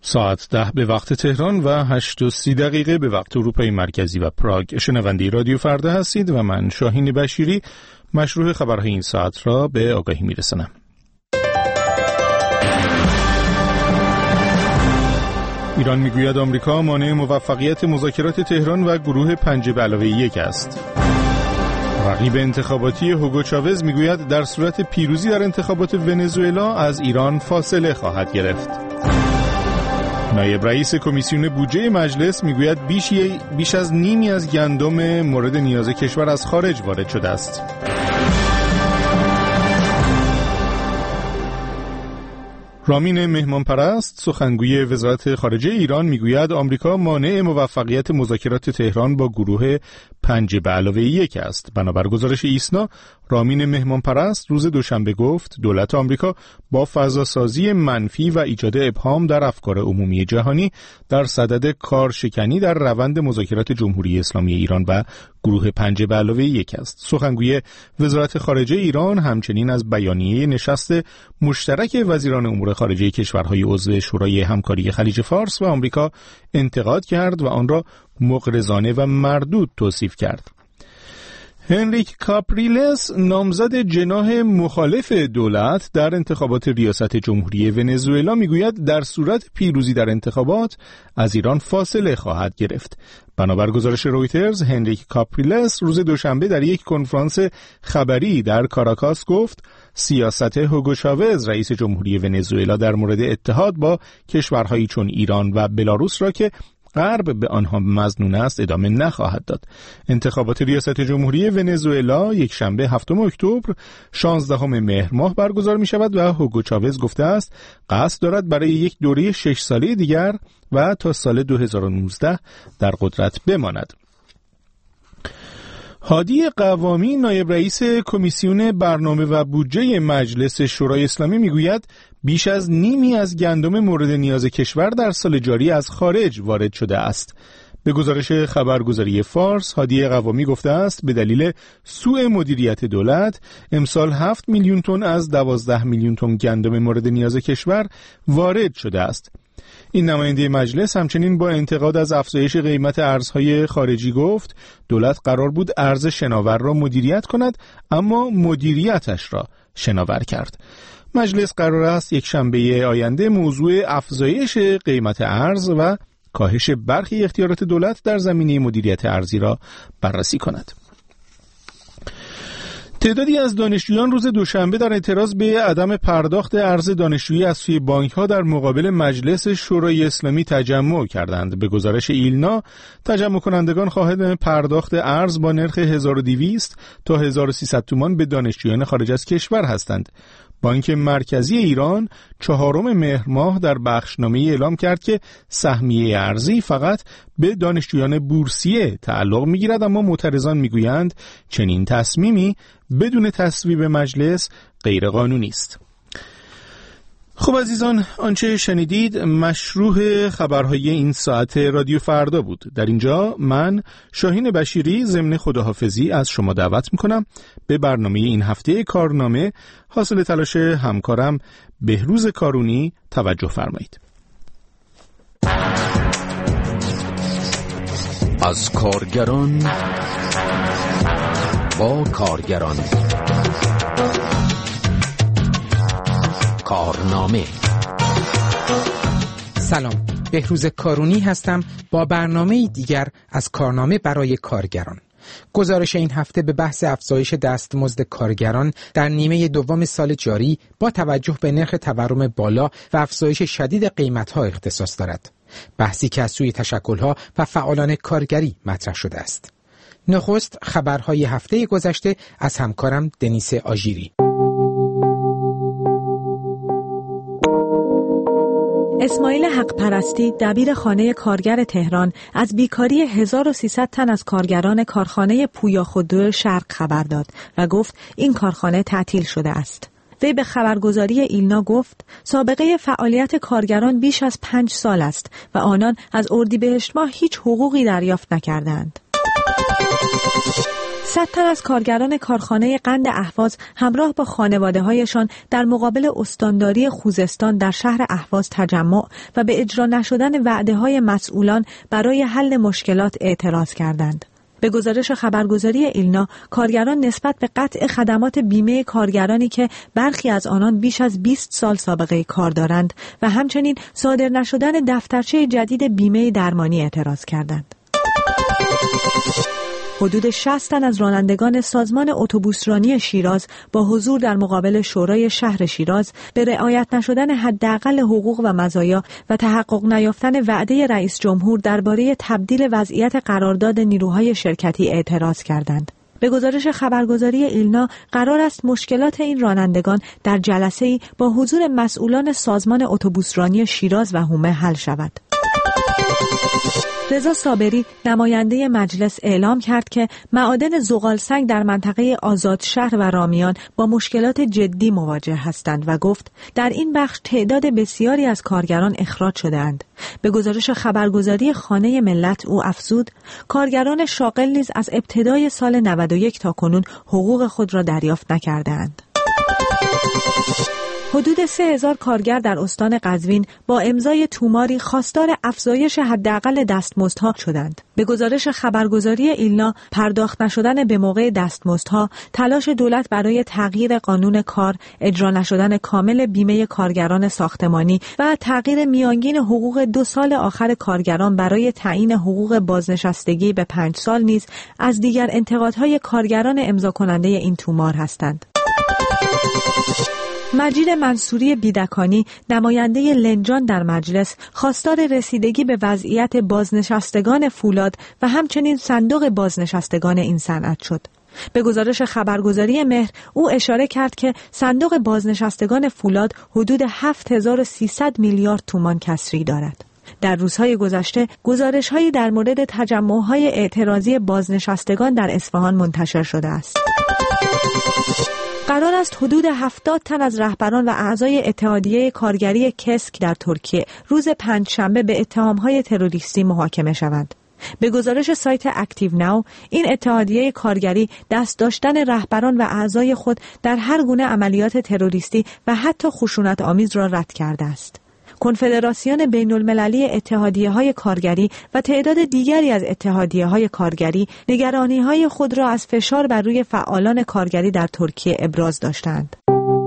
ساعت 10 به وقت تهران و 8:30 به وقت اروپای مرکزی و پراگ. شنونده رادیو فردا هستید و من شاهین بشیری مشروع خبرهای این ساعت را به آگاهی میرسانم. ایران میگوید آمریکا مانع موفقیت مذاکرات تهران و گروه 5+1 است. رقیب انتخاباتی هوگو چاوز میگوید در صورت پیروزی در انتخابات ونزوئلا از ایران فاصله خواهد گرفت. نایب رئیس کمیسیون بودجه مجلس میگوید بیش از نیمی از گندم مورد نیاز کشور از خارج وارد شده است. رامین مهمانپرست سخنگوی وزارت خارجه ایران میگوید آمریکا مانع موفقیت مذاکرات تهران با گروه 5+1 است. بنابر گزارش ایسنا، رامین مهمانپرست روز دوشنبه گفت دولت آمریکا با فضاسازی منفی و ایجاد ابهام در افکار عمومی جهانی در صدد کارشکنی در روند مذاکرات جمهوری اسلامی ایران و گروه 5+1 است. سخنگوی وزارت خارجه ایران همچنین از بیانیه نشست مشترک وزیران امور خارجه کشورهای عضو شورای همکاری خلیج فارس و آمریکا انتقاد کرد و آن را مغرضانه و مردود توصیف کرد. هنریک کاپریلس نامزد جناح مخالف دولت در انتخابات ریاست جمهوری ونزوئلا میگوید در صورت پیروزی در انتخابات از ایران فاصله خواهد گرفت. بنابر گزارش رویترز، هنریک کاپریلس روز دوشنبه در یک کنفرانس خبری در کاراکاس گفت سیاست هوگو چاوز رئیس جمهوری ونزوئلا در مورد اتحاد با کشورهایی چون ایران و بلاروس را که غرب به آنها مظنون است ادامه نخواهد داد. انتخابات ریاست جمهوری ونزوئلا یک شنبه 7 اکتبر 16 مهر ماه برگزار می شود و هوگو چاوز گفته است قصد دارد برای یک دوره 6 ساله دیگر و تا سال 2019 در قدرت بماند. هادی قوامی نایب رئیس کمیسیون برنامه و بودجه مجلس شورای اسلامی میگوید بیش از نیمی از گندم مورد نیاز کشور در سال جاری از خارج وارد شده است. به گزارش خبرگزاری فارس، هادی قوامی گفته است به دلیل سوء مدیریت دولت امسال 7 میلیون تن از 12 میلیون تن گندم مورد نیاز کشور وارد شده است. این نماینده مجلس همچنین با انتقاد از افزایش قیمت ارزهای خارجی گفت دولت قرار بود ارز شناور را مدیریت کند اما مدیریتش را شناور کرد. مجلس قرار است یک شنبه آینده موضوع افزایش قیمت ارز و کاهش برخی اختیارات دولت در زمینه مدیریت ارزی را بررسی کند. تعدادی از دانشجویان روز دوشنبه در اعتراض به عدم پرداخت ارز دانشجویی از سوی بانک‌ها در مقابل مجلس شورای اسلامی تجمع کردند. به گزارش ایلنا، تجمع کنندگان خواهان پرداخت ارز با نرخ 1200 تا 1300 تومان به دانشجویان خارج از کشور هستند. بانک مرکزی ایران 4 مهر ماه در بخشنامه اعلام کرد که سهمیه ارزی فقط به دانشجویان بورسیه تعلق می‌گیرد، اما معترضان می‌گویند چنین تصمیمی بدون تصویب مجلس غیرقانونی است. خب عزیزان، آنچه شنیدید مشروع خبرهای این ساعت رادیو فردا بود. در اینجا من شاهین بشیری ضمن خداحافظی از شما دعوت میکنم به برنامه این هفته کارنامه حاصل تلاش همکارم بهروز کارونی توجه فرمایید. از کارگران با کارگران، کارنامه. سلام، بهروز کارونی هستم با برنامه دیگر از کارنامه برای کارگران. گزارش این هفته به بحث افزایش دستمزد کارگران در نیمه دوم سال جاری با توجه به نرخ تورم بالا و افزایش شدید قیمت‌ها اختصاص دارد. بحثی که از سوی تشکل‌ها و فعالان کارگری مطرح شده است. نخست خبرهای هفته گذشته از همکارم دنیس آژیری. اسماعیل حق پرستی، دبیر خانه کارگر تهران، از بیکاری 1300 تن از کارگران کارخانه پویا خودرو شرق خبر داد و گفت این کارخانه تعطیل شده است. وی به خبرگزاری ایلنا گفت سابقه فعالیت کارگران بیش از 5 سال است و آنان از اردیبهشت ماه هیچ حقوقی دریافت نکردند. 100 تن از کارگران کارخانه قند اهواز همراه با خانواده‌هایشان در مقابل استانداری خوزستان در شهر اهواز تجمع و به اجرا نشدن وعده‌های مسئولان برای حل مشکلات اعتراض کردند. به گزارش خبرگزاری ایلنا، کارگران نسبت به قطع خدمات بیمه کارگرانی که برخی از آنان بیش از 20 سال سابقه کار دارند و همچنین صادر نشدن دفترچه جدید بیمه درمانی اعتراض کردند. حدود 60 تن از رانندگان سازمان اتوبوسرانی شیراز با حضور در مقابل شورای شهر شیراز به رعایت نشدن حداقل حقوق و مزایا و تحقق نیافتن وعده رئیس جمهور درباره تبدیل وضعیت قرارداد نیروهای شرکتی اعتراض کردند. به گزارش خبرگزاری ایلنا، قرار است مشکلات این رانندگان در جلسه‌ای با حضور مسئولان سازمان اتوبوسرانی شیراز و هومه حل شود. رضا صابری نماینده مجلس اعلام کرد که معادن زغالسنگ در منطقه آزادشهر و رامیان با مشکلات جدی مواجه هستند و گفت در این بخش تعداد بسیاری از کارگران اخراج شده‌اند. به گزارش خبرگزاری خانه ملت او افزود کارگران شاغل نیز از ابتدای سال 91 تا کنون حقوق خود را دریافت نکرده‌اند. حدود 3000 کارگر در استان قزوین با امضای توماری خواستار افزایش حداقل دستمزدها شدند. به گزارش خبرگزاری ایلنا، پرداخت نشدن به موقع دستمزدها، تلاش دولت برای تغییر قانون کار، اجرا نشدن کامل بیمه کارگران ساختمانی و تغییر میانگین حقوق 2 سال آخر کارگران برای تعیین حقوق بازنشستگی به 5 سال نیز از دیگر انتقادهای کارگران امضا کننده این تومار هستند. مجید منصوری بیدکانی نماینده لنجان در مجلس خواستار رسیدگی به وضعیت بازنشستگان فولاد و همچنین صندوق بازنشستگان این صنعت شد. به گزارش خبرگزاری مهر او اشاره کرد که صندوق بازنشستگان فولاد حدود 7300 میلیارد تومان کسری دارد. در روزهای گذشته گزارش‌هایی در مورد تجمع‌های اعتراضی بازنشستگان در اصفهان منتشر شده است. قرار است حدود 70 تن از رهبران و اعضای اتحادیه کارگری کسک در ترکیه روز پنجشنبه به اتهام‌های تروریستی محاکمه شوند. به گزارش سایت اکتیو ناو، این اتحادیه کارگری دست داشتن رهبران و اعضای خود در هر گونه عملیات تروریستی و حتی خشونت‌آمیز را رد کرده است. کنفدراسیون بین‌المللی اتحادیه‌های کارگری و تعداد دیگری از اتحادیه‌های کارگری نگرانی‌های خود را از فشار بر روی فعالان کارگری در ترکیه ابراز داشتند.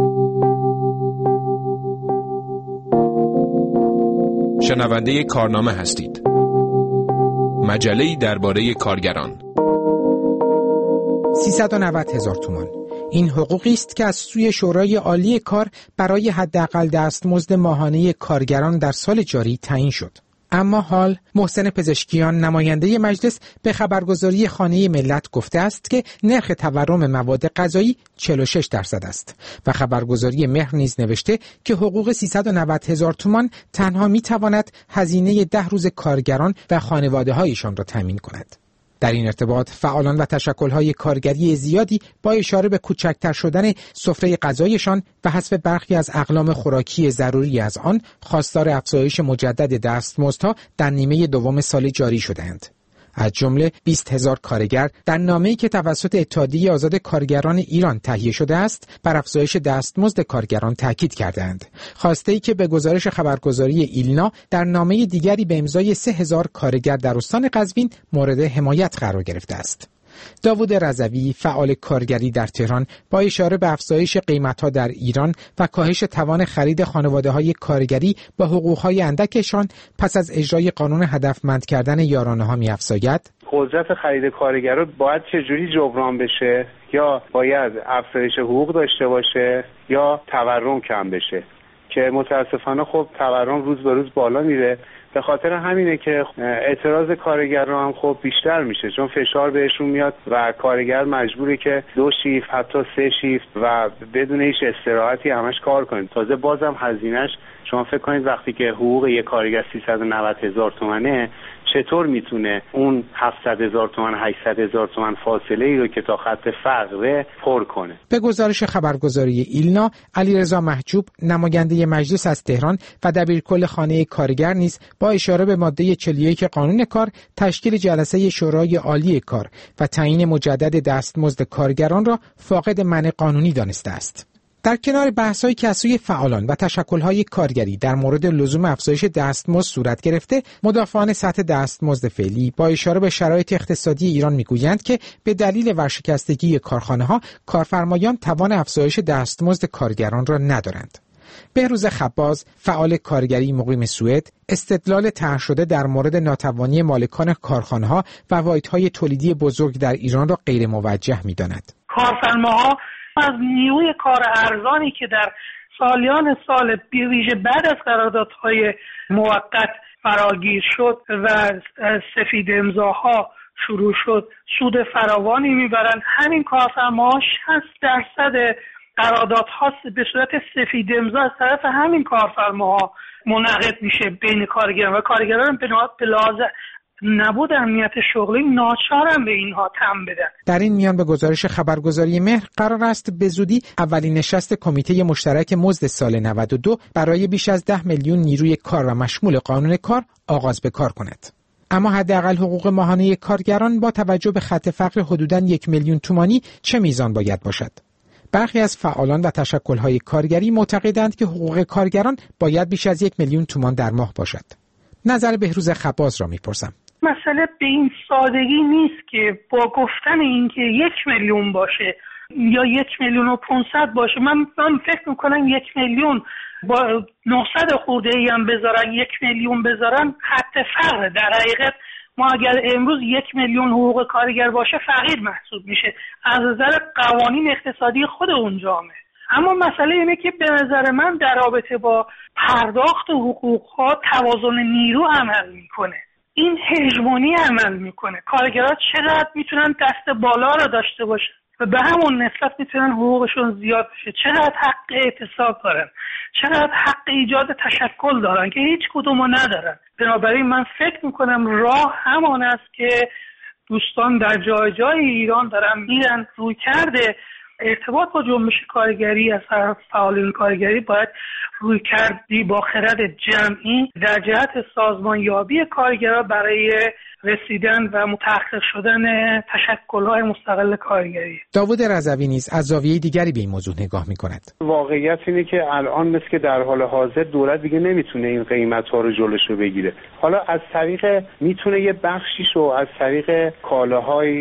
شنونده کارنامه هستید. مجله‌ای درباره کارگران. 390,000 تومان. این حقوقی است که از سوی شورای عالی کار برای حداقل دستمزد ماهانه کارگران در سال جاری تعیین شد. اما حال محسن پزشکیان نماینده مجلس به خبرگزاری خانه ملت گفته است که نرخ تورم مواد غذایی 46% است و خبرگزاری مهر نیز نوشته که حقوق 390,000 تومان تنها میتواند هزینه 10 روز کارگران و خانواده‌هایشان را تامین کند. در این ارتباط فعالان و تشکل‌های کارگری زیادی با اشاره به کوچکتر شدن سفره غذایشان و حذف برخی از اقلام خوراکی ضروری از آن خواستار افزایش مجدد دستمزدها در نیمه دوم سال جاری شدند. از جمله 20,000 کارگر در نامه‌ای که توسط اتحادیه آزاد کارگران ایران تهیه شده است بر افزایش دستمزد کارگران تاکید کردند. خواسته‌ای که به گزارش خبرگزاری ایلنا در نامه دیگری به امضای 3,000 کارگر در استان قزوین مورد حمایت قرار گرفته است. داوود رضوی فعال کارگری در تهران با اشاره به افزایش قیمت‌ها در ایران و کاهش توان خرید خانواده‌های کارگری با حقوق‌های اندکشان پس از اجرای قانون هدفمند کردن یارانه‌ها می‌افزاید: قدرت خرید کارگرها باید چجوری جبران بشه؟ یا باید افزایش حقوق داشته باشه یا تورم کم بشه، که متاسفانه خب تورم روز به روز بالا میره. به خاطر همینه که اعتراض کارگران هم خب بیشتر میشه، چون فشار بهشون میاد و کارگر مجبوره که 2 شیفت حتی 3 شیفت و بدون هیچ استراحتی همش کار کنه. تازه بازم هزینهش، شما فکر کنید وقتی که حقوق یک کارگر 390,000 تومانه، چطور میتونه اون 700,000 تومان 800,000 تومان فاصله ای رو که تا خط فقره پر کنه. به گزارش خبرگزاری ایلنا، علیرضا محجوب نماینده مجلس از تهران و دبیرکل خانه کارگر نیز با اشاره به ماده 41 قانون کار تشکیل جلسه شورای عالی کار و تعیین مجدد دستمزد کارگران را فاقد معنی قانونی دانسته است. در کنار بحث‌هایی که از سوی فعالان و تشکل‌های کارگری در مورد لزوم افزایش دستمزد صورت گرفته، مدافعان سطح دستمزد فعلی با اشاره به شرایط اقتصادی ایران می‌گویند که به دلیل ورشکستگی کارخانه‌ها، کارفرمایان توان افزایش دستمزد کارگران را ندارند. بهروز خباز، فعال کارگری مقیم سوئد، استدلال طرح شده در مورد ناتوانی مالکان کارخانه‌ها و واحدهای تولیدی بزرگ در ایران را غیر موجه می‌داند. کارفرماها از نیروی کار ارزانی که در سالیان سال بیویژه بعد از قراردادهای موقت فراگیر شد و سفید امضاها شروع شد سود فراوانی میبرند. همین کارفرماها 60% قراردادها به صورت سفید امضا از طرف همین کارفرماها منعقد میشه بین کارگران و کارگران به لحاظ نبود امنیت شغلی ناچارن به اینها تم بدن. در این میان به گزارش خبرگزاری مهر قرار است به زودی اولین نشست کمیته مشترک مزد سال 92 برای بیش از 10 میلیون نیروی کار و مشمول قانون کار آغاز به کار کند. اما حداقل حقوق ماهانه کارگران با توجه به خط فقر حدوداً 1 میلیون تومانی چه میزان باید باشد؟ برخی از فعالان و تشکل‌های کارگری معتقدند که حقوق کارگران باید بیش از 1 میلیون تومان در ماه باشد. نظر بهروز خباز را میپرسم. مسئله به این سادگی نیست که با گفتن اینکه 1 میلیون باشه یا 1,500,000 باشه، من فکر میکنم 1 میلیون با 900 خورده ای هم بذارن 1 میلیون بذارن خط فقر. در حقیقت ما اگر امروز 1 میلیون حقوق کارگر باشه فقیر محسوب میشه از نظر قوانین اقتصادی خود اون جامعه. اما مسئله اینه که به نظر من در رابطه با پرداخت حقوقها توازن نیرو عمل میکنه، این هژمونی عمل میکنه. کارگرها چقدر میتونن دست بالا رو داشته باشن و به همون نسبت میتونن حقوقشون زیاد بشه، چقدر حق اعتصاب دارن، چقدر حق ایجاد تشکل دارن که هیچ کدومو ندارن. بنابراین من فکر میکنم راه همان است که دوستان در جای جای ایران دارن میرن. روی کرده ارتباط با جنبش کارگری از طرف فعالین کارگری باید روی کردی با خرد جمعی در جهت سازمانیابی کارگرها برای رسیدن و متحقق شدن تشکل‌های مستقل کارگری. داوود رضوی نیز از زاویه دیگری به این موضوع نگاه می‌کند. واقعیت اینه که الان مثل که در حال حاضر دولت دیگه نمیتونه این قیمت‌ها رو جلوشو بگیره. حالا از طریق میتونه یه بخشیشو از طریق کالاهایی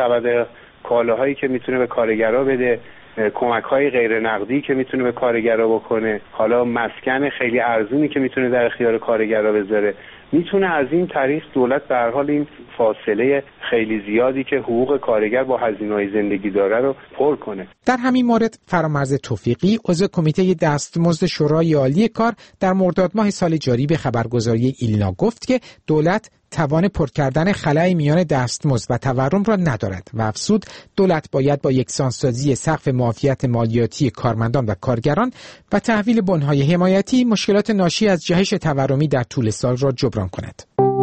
که میتونه به کارگرها بده، کمک‌های غیر نقدی که میتونه به کارگرها بکنه، حالا مسکن خیلی ارزونی که میتونه در اختیار کارگرها بذاره، میتونه از این طریق دولت به هر حال این فاصله خیلی زیادی که حقوق کارگر با هزینه‌های زندگی داره رو پر کنه. در همین مورد فرامرز توفیقی عضو کمیته دستمزد شورای عالی کار در مرداد ماه سال جاری به خبرگزاری ایلنا گفت که دولت توان پر کردن خلأ میان دستمزد و تورم را ندارد و افزود دولت باید با یکسانسازی سقف معافیت مالیاتی کارمندان و کارگران و تحویل بن‌های حمایتی مشکلات ناشی از جهش تورمی در طول سال را جبران کند.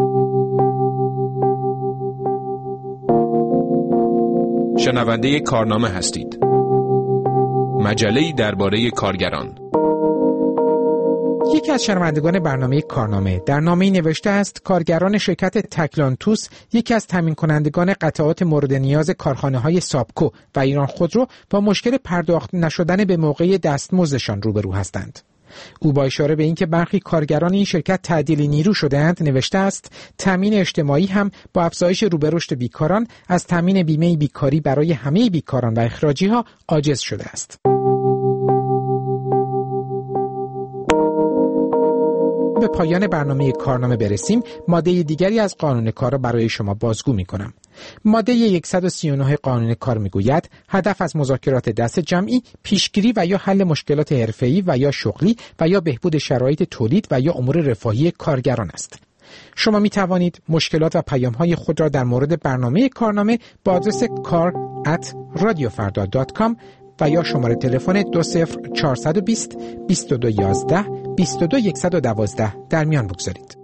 شنونده کارنامه هستید. مجله‌ای درباره کارگران. یکی از شنوندگان برنامه کارنامه در نامه‌ای نوشته است کارگران شرکت تکلانتوس، یکی از تامین کنندگان قطعات مورد نیاز کارخانه‌های سابکو و ایران خودرو، با مشکل پرداخت نشدن به موقع دستمزدشان روبرو هستند. او با اشاره به اینکه برخی کارگران این شرکت تعدیل نیرو شده‌اند نوشته است تامین اجتماعی هم با افزایش روبه رشد بیکاران از تامین بیمه بیکاری برای همه بیکاران و اخراجی‌ها عاجز شده است. به پایان برنامه کارنامه برسیم، ماده دیگری از قانون کار را برای شما بازگو می‌کنم. ماده 139 قانون کار میگوید هدف از مذاکرات دست جمعی پیشگیری و یا حل مشکلات حرفه‌ای و یا شغلی و یا بهبود شرایط تولید و یا امور رفاهی کارگران است. شما می توانید مشکلات و پیام‌های خود را در مورد برنامه کارنامه با آدرس kar@radiofarda.com و یا شماره تلفن 20420 2211 22112 در میان بگذارید.